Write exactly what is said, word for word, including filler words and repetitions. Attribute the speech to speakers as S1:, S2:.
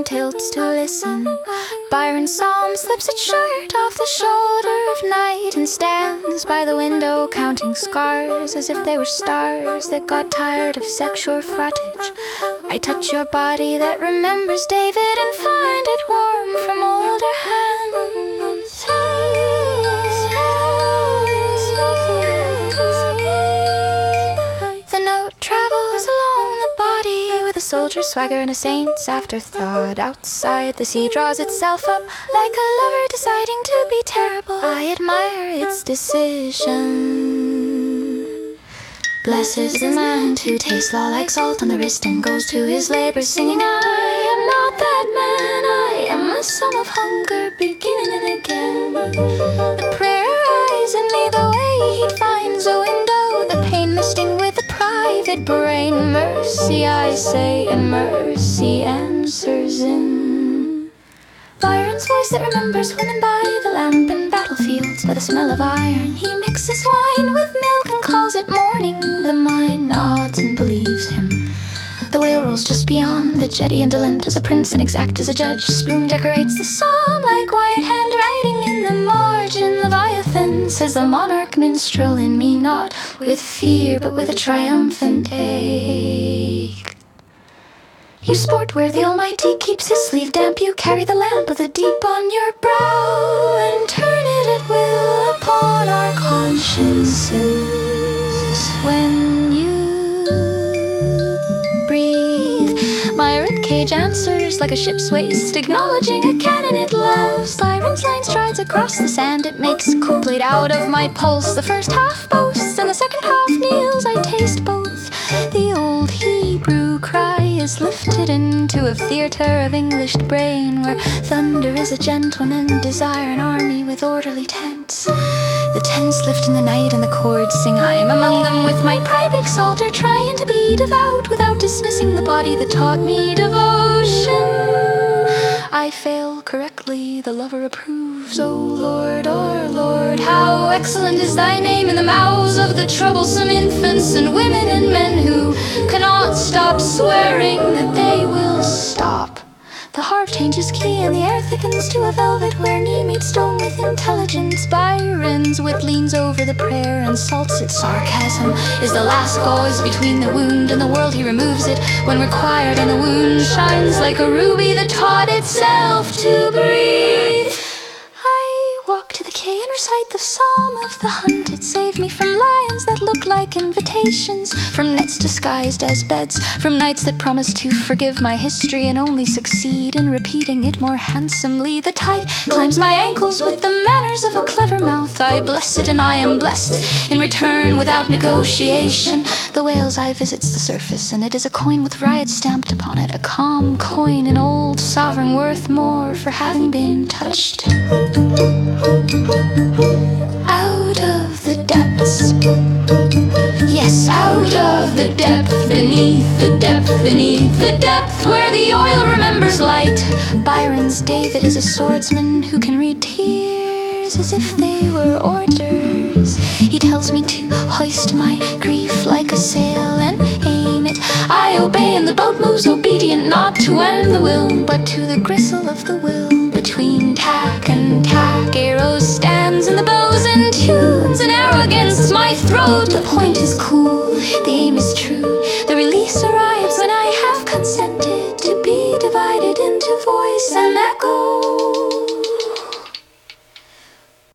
S1: tilts to listen. Byron's psalm slips its shirt off the shoulder of night and stands by the window counting scars as if they were stars that got tired of sexual frottage. I touch your body that remembers David and find it warm from older hands. The note travels along the body with a soldier's swagger and a saint's afterthought. Outside, the sea draws itself up like a lover deciding to be terrible. I admire its decision. Blessed is the man who tastes law like salt on the wrist and goes to his labor singing, I am not that man, I am a son of hunger beginning and again. The prayer eyes in me the way he finds a window, the pain misting with a private brain. Mercy, I say, and mercy answers in Byron's voice that remembers women by the lamp and battlefields by the smell of iron. He mixes wine with milk and calls it morning. The mind nods and believes him. The whale rolls just beyond the jetty, indolent as a prince and exact as a judge. Spoon decorates the psalm like white handwriting in the margin. Leviathan, says the monarch minstrel in me, not with fear but with a triumphant ache. You sport where the Almighty keeps his sleeve damp. You carry the lamp of the deep on your brow and turn it at will upon our consciences. When you breathe, my ribcage answers like a ship's waist, acknowledging a cannon it loves. Byron's line strides across the sand, it makes a couplet out of my pulse. The first half boasts and the second half kneels, I taste both. The old Hebrew cry is lifted into a theatre of English brain, where thunder is a gentleman, desire an army with orderly tents. The tents lift in the night and the chords sing, I am among them with my private psalter, trying to be devout without dismissing the body that taught me devotion. I fail correctly, the lover approves. O Lord, our Lord, how excellent is thy name in the mouths of the troublesome infants and women and men who cannot stop swearing that they will stop. The harp changes key and the air thickens to a velvet where knee meets stone with intelligence. Byron's wit leans over the prayer and salts its sarcasm. Is the last gauze between the wound and the world, he removes it when required, and the wound shines like a ruby that taught itself to breathe. I walk to the quay and recite the psalm of the hunted. Save me from lions that look like invitations, from nets disguised as beds, from nights that promise to forgive my history and only succeed in repeating it more handsomely. The tide climbs my ankles with the manners of a clever mouth. I bless it and I am blessed in return without negotiation. The whale's eye visits the surface and it is a coin with riot stamped upon it, a calm coin, an old sovereign worth more for having been touched. Out of the depths, yes, out of the depth, beneath the depth, beneath the depth, where the oil remembers light. Byron's David is a swordsman who can read tears as if they were orders. He tells me to hoist my grief like a sail and aim it. I obey and the boat moves obedient, not to end the will, but to the gristle of the will. Between tack and tack, arrows stands and the bows and tunes. An arrow against my throat, the point is cool, the aim is true. The release arrives when I have consented to be divided into voice and echo.